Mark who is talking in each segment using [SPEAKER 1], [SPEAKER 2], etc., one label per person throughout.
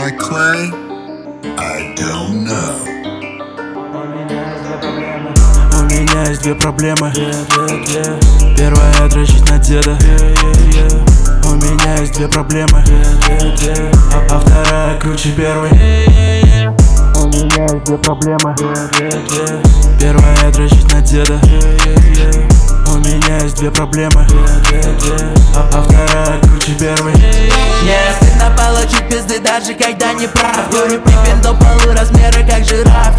[SPEAKER 1] like clay? I don't know.
[SPEAKER 2] У меня есть две проблемы. Первая — дрочить на деда. У меня есть две проблемы. А вторая круче первой. У меня есть две проблемы. Первая — дрочить на деда. У меня есть две проблемы. А вторая круче первой.
[SPEAKER 3] Мне стыдно получить пизды, даже когда не прав. Говорю, припин до полуразмера, как жираф.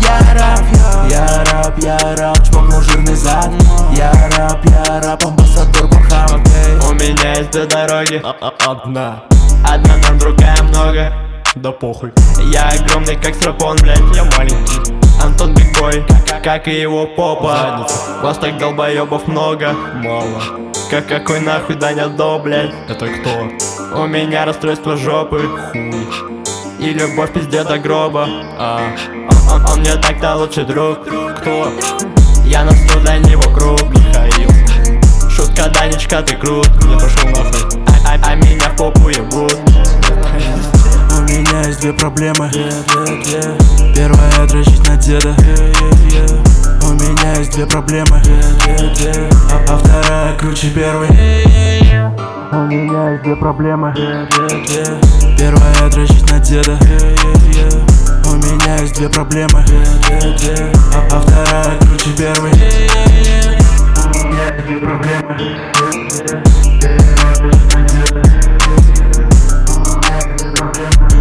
[SPEAKER 3] Я раб, чмокнул жирный зад. Я раб, амбассадор Бахама.
[SPEAKER 4] У меня есть две дороги, одна нам, другая много. Да похуй. Я огромный, как стропон, блядь, я маленький Антон Бигбой, как и его попа. Вас так долбоебов много, мало. Какой нахуй Даня До, блядь? Это кто? У меня расстройство жопы, хуй. И любовь пизде до гроба. Он мне так-то лучший друг. Кто? Я на 100 для него круг. Михаил. Шутка, Данечка, ты крут. Я пошел нахуй. А меня в попу ебут.
[SPEAKER 2] У меня есть две проблемы. Первая — дрочить на деда. У меня есть две проблемы. А вторая круче первой. У меня есть две проблемы. Первая — дрочить на деда. У меня есть две проблемы. А вторая круче первой. У меня есть две проблемы. Первая — дрочить на деда. У меня есть две проблемы.